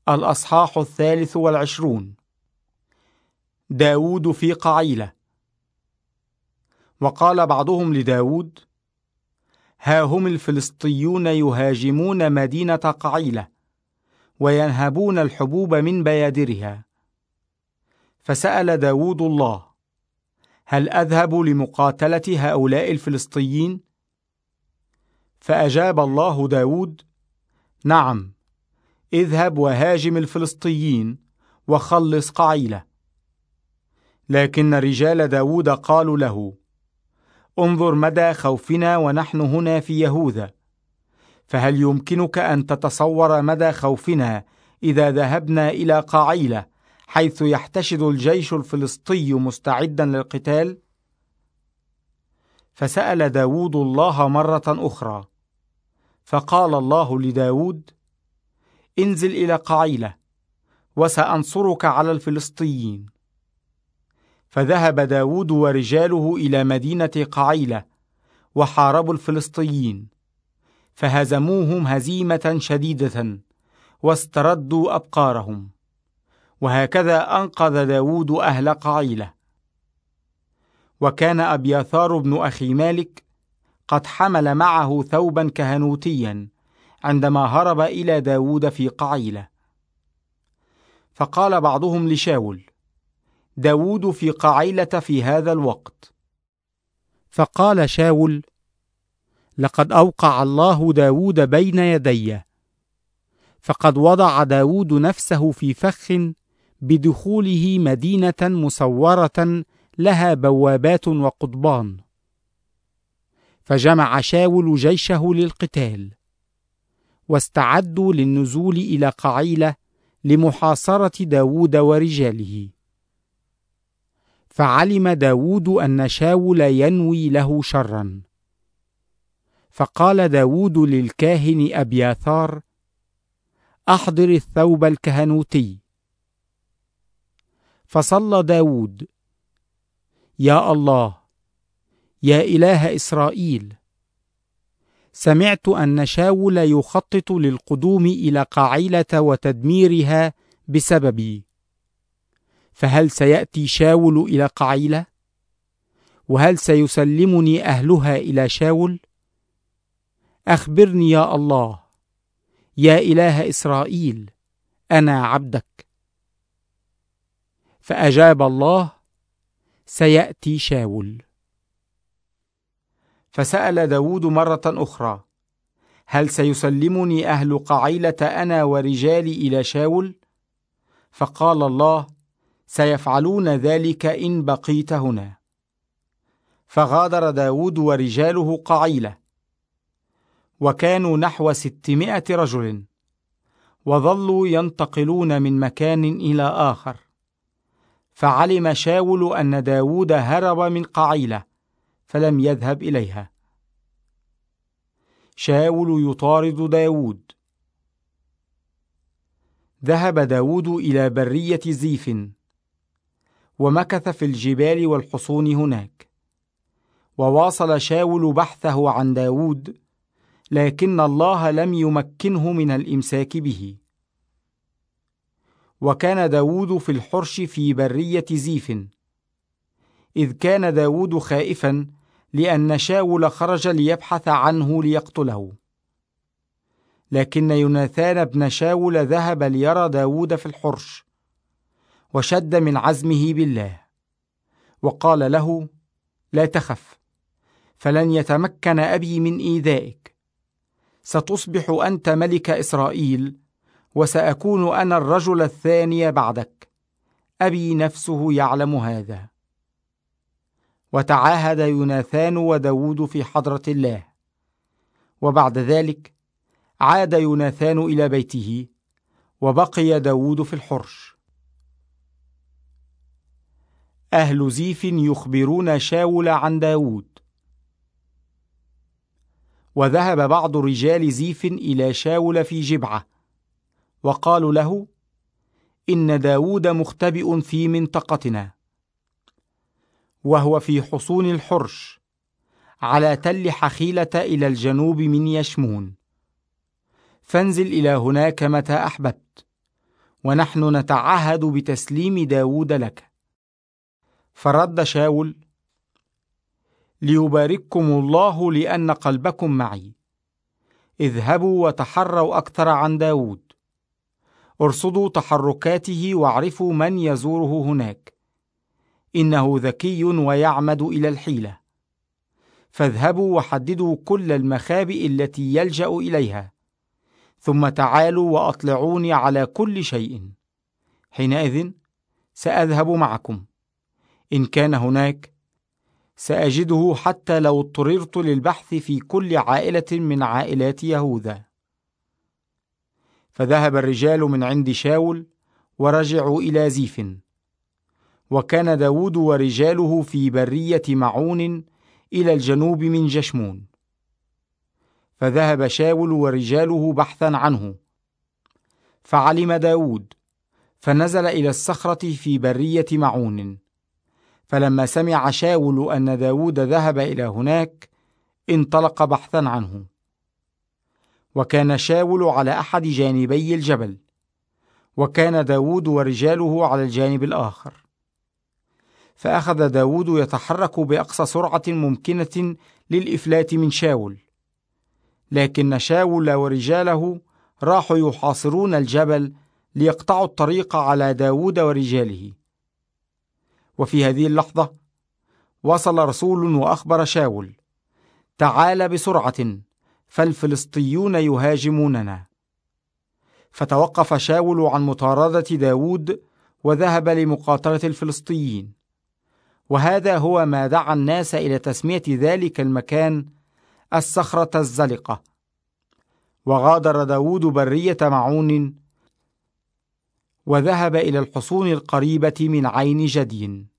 الأصحاح 23. داود في قعيلة. وقال بعضهم لداود: ها هم الفلسطيون يهاجمون مدينة قعيلة وينهبون الحبوب من بيادرها. فسأل داود الله: هل أذهب لمقاتلة هؤلاء الفلسطيين؟ فأجاب الله داود: نعم، اذهب وهاجم الفلسطيين وخلص قعيلة. لكن رجال داود قالوا له: انظر مدى خوفنا ونحن هنا في يهوذا، فهل يمكنك أن تتصور مدى خوفنا إذا ذهبنا إلى قعيلة حيث يحتشد الجيش الفلسطي مستعدا للقتال؟ فسأل داود الله مرة أخرى، فقال الله لداود: انزل إلى قعيلة وسأنصرك على الفلسطيين. فذهب داود ورجاله إلى مدينة قعيلة وحاربوا الفلسطيين، فهزموهم هزيمة شديدة واستردوا أبقارهم. وهكذا أنقذ داود أهل قعيلة. وكان أبياثار بن أخي مالك قد حمل معه ثوبا كهنوتيا عندما هرب إلى داود في قعيلة. فقال بعضهم لشاول: داود في قعيلة في هذا الوقت. فقال شاول: لقد أوقع الله داود بين يدي، فقد وضع داود نفسه في فخ بدخوله مدينة مسورة لها بوابات وقضبان. فجمع شاول جيشه للقتال، واستعدوا للنزول إلى قعيلة لمحاصرة داود ورجاله. فعلم داود أن شاول ينوي له شرا، فقال داود للكاهن أبياثار: أحضر الثوب الكهنوتي. فصلى داود: يا الله، يا إله إسرائيل، سمعت أن شاول يخطط للقدوم إلى قعيلة وتدميرها بسببي، فهل سيأتي شاول إلى قعيلة؟ وهل سيسلمني أهلها إلى شاول؟ أخبرني يا الله، يا إله إسرائيل، أنا عبدك. فأجاب الله: سيأتي شاول. فسأل داود مرة أخرى: هل سيسلمني أهل قعيلة أنا ورجالي إلى شاول؟ فقال الله: سيفعلون ذلك إن بقيت هنا. فغادر داود ورجاله قعيلة، وكانوا نحو 600 رجل، وظلوا ينتقلون من مكان إلى آخر. فعلم شاول أن داود هرب من قعيلة، فلم يذهب إليها. شاول يطارد داود. ذهب داود إلى برية زيف، ومكث في الجبال والحصون هناك. وواصل شاول بحثه عن داود، لكن الله لم يمكنه من الإمساك به. وكان داود في الحرش في برية زيف، إذ كان داود خائفا لأن شاول خرج ليبحث عنه ليقتله. لكن يوناثان بن شاول ذهب ليرى داود في الحرش، وشد من عزمه بالله، وقال له: لا تخف، فلن يتمكن أبي من إيذائك. ستصبح أنت ملك إسرائيل، وسأكون أنا الرجل الثاني بعدك. أبي نفسه يعلم هذا. وتعاهد يوناثان وداود في حضرة الله. وبعد ذلك عاد يوناثان إلى بيته، وبقي داود في الحرش. أهل زيف يخبرون شاول عن داود. وذهب بعض رجال زيف إلى شاول في جبعة، وقالوا له: إن داود مختبئ في منطقتنا، وهو في حصون الحرش على تل حخيلة إلى الجنوب من يشمون. فانزل إلى هناك متى أحببت، ونحن نتعهد بتسليم داود لك. فرد شاول: ليبارككم الله لأن قلبكم معي. اذهبوا وتحروا أكثر عن داود، ارصدوا تحركاته واعرفوا من يزوره هناك، إنه ذكي ويعمد إلى الحيلة. فاذهبوا وحددوا كل المخابئ التي يلجأ إليها، ثم تعالوا وأطلعوني على كل شيء. حينئذ سأذهب معكم، إن كان هناك سأجده، حتى لو اضطررت للبحث في كل عائلة من عائلات يهوذا. فذهب الرجال من عند شاول ورجعوا إلى زيف. وكان داود ورجاله في برية معون إلى الجنوب من جشمون. فذهب شاول ورجاله بحثا عنه، فعلم داود، فنزل إلى الصخرة في برية معون. فلما سمع شاول أن داود ذهب إلى هناك انطلق بحثا عنه. وكان شاول على أحد جانبي الجبل، وكان داود ورجاله على الجانب الآخر. فأخذ داود يتحرك بأقصى سرعة ممكنة للإفلات من شاول، لكن شاول ورجاله راحوا يحاصرون الجبل ليقطعوا الطريق على داود ورجاله. وفي هذه اللحظة وصل رسول وأخبر شاول: تعال بسرعة، فالفلسطيون يهاجموننا. فتوقف شاول عن مطاردة داود وذهب لمقاتلة الفلسطيين. وهذا هو ما دعا الناس إلى تسمية ذلك المكان الصخرة الزلقة. وغادر داود برية معون وذهب إلى الحصون القريبة من عين جدي.